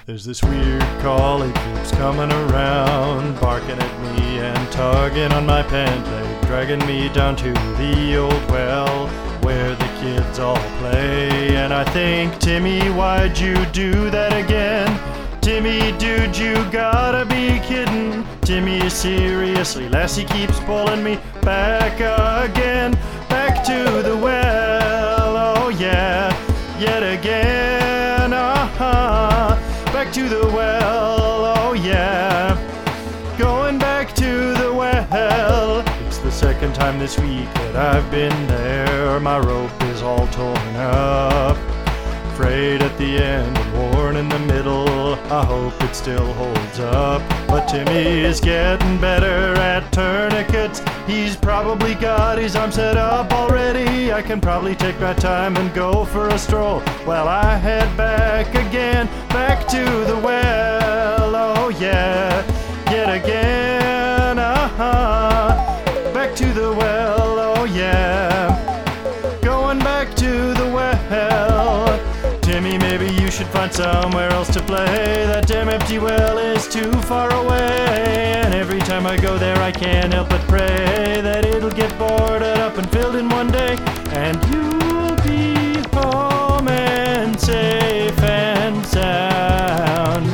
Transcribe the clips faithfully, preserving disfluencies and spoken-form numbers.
There's this weird call, it keeps coming around, barking at me and tugging on my pant leg, dragging me down to the old well where the kids all play. And I think, Timmy, why'd you do that again? Timmy, dude, you gotta be kidding. Timmy, seriously, Lassie keeps pulling me back again, back to the well, oh yeah, yet again, uh-huh. Back to the well, oh yeah, going back to the well. It's the second time this week that I've been there. My rope is all torn up, frayed at the end and worn in the middle. I hope it still holds up. But Timmy is getting better at tourniquets. He's probably got his arm set up already. I can probably take my time and go for a stroll while I head back again, back to the well, oh yeah, yet again, uh-huh. Back to the well, oh yeah, going back to the well. Timmy, maybe you should find somewhere else to play. That damn empty well is too far away, and every time I go there I can't help but pray that it'll get boarded up and filled in one day, and you'll be home and safe and sound.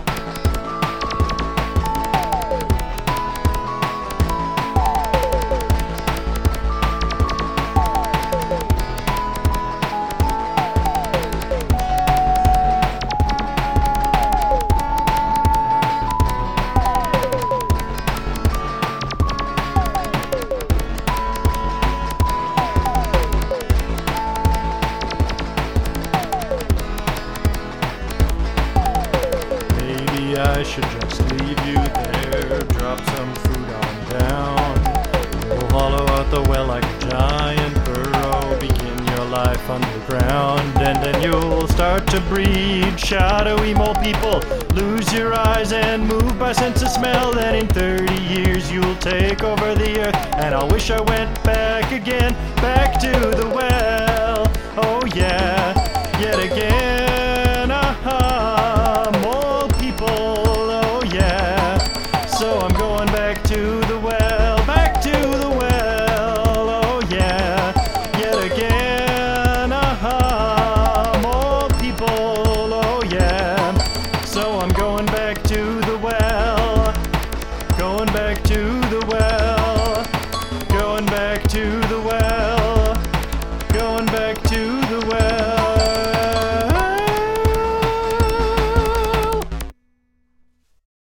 I should just leave you there, drop some food on down. You'll hollow out the well like a giant burrow, begin your life underground, and then you'll start to breed shadowy mole people, lose your eyes and move by sense of smell. Then in thirty years you'll take over the earth, and I wish I went back again, back to the well, oh yeah,